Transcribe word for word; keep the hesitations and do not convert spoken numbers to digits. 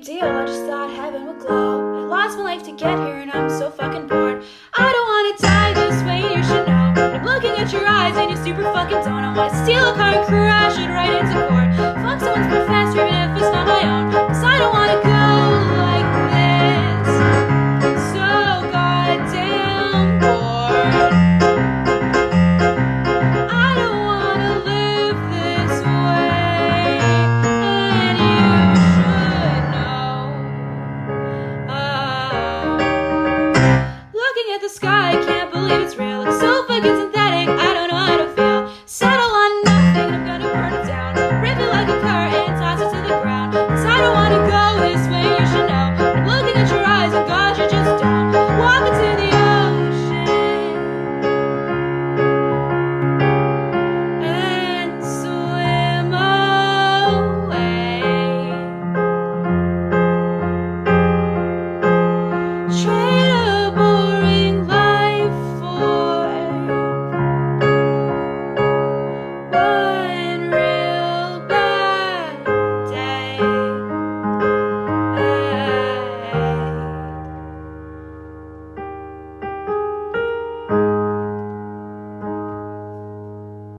deal, I just thought heaven would glow. I lost my life to get here and I'm so fucking bored. I don't wanna die this way and you should know. But I'm looking at your eyes and you super fucking don't. I wanna steal a car and crash it right into court. Fuck someone's professor even if it's not my own.